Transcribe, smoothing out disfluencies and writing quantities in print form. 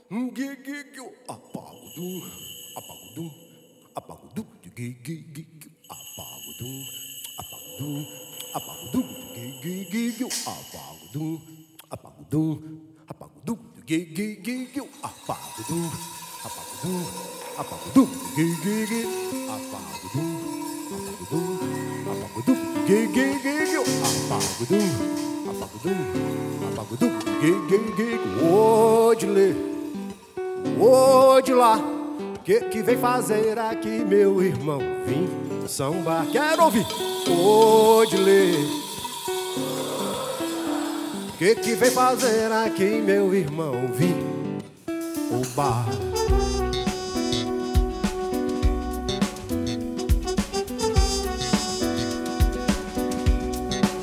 Apagudum, apagudum, apagudum, apagudum, apagudum, apagudum, apagudum, apagudum, apagudum, apagudum, apagudum, apagudum, apagudum, apagudum, apagudum, ô de lá, que vem fazer aqui, meu irmão? Vim sambar, quero ouvir. Ô de lê, que vem fazer aqui, meu irmão? Vim o bar.